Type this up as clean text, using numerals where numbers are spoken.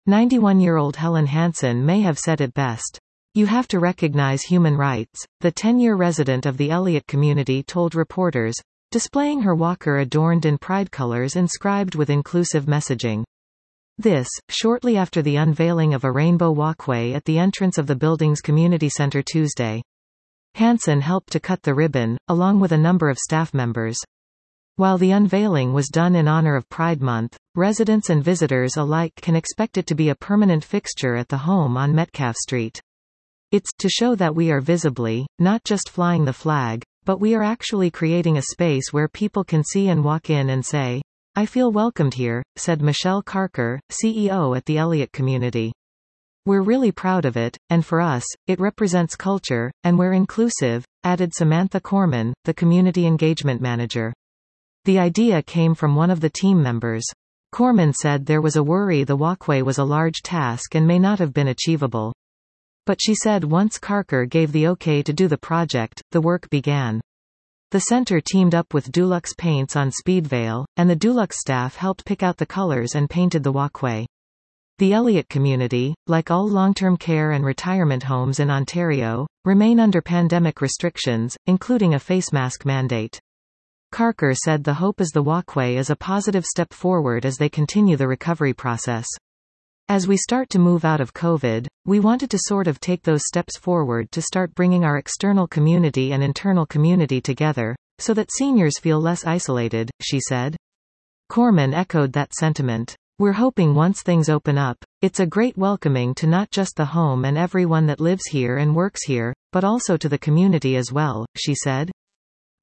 91-year-old Helen Hansen may have said it best. "You have to recognize human rights," the 10-year resident of the Elliott community told reporters, displaying her walker adorned in pride colors inscribed with inclusive messaging. This, shortly after the unveiling of a rainbow walkway at the entrance of the building's community center Tuesday. Hansen helped to cut the ribbon, along with a number of staff members. While the unveiling was done in honor of Pride Month, residents and visitors alike can expect it to be a permanent fixture at the home on Metcalf Street. "It's to show that we are visibly, not just flying the flag, but we are actually creating a space where people can see and walk in and say, 'I feel welcomed here,'" said Michelle Carker, CEO at the Elliott community. "We're really proud of it, and for us, it represents culture, and we're inclusive," added Samantha Corman, the community engagement manager. The idea came from one of the team members. Corman said there was a worry the walkway was a large task and may not have been achievable. But she said once Carker gave the okay to do the project, the work began. The center teamed up with Dulux Paints on Speedvale, and the Dulux staff helped pick out the colors and painted the walkway. The Elliott community, like all long-term care and retirement homes in Ontario, remain under pandemic restrictions, including a face mask mandate. Carker said the hope is the walkway is a positive step forward as they continue the recovery process. "As we start to move out of COVID, we wanted to sort of take those steps forward to start bringing our external community and internal community together, so that seniors feel less isolated," she said. Corman echoed that sentiment. "We're hoping once things open up, it's a great welcoming to not just the home and everyone that lives here and works here, but also to the community as well," she said.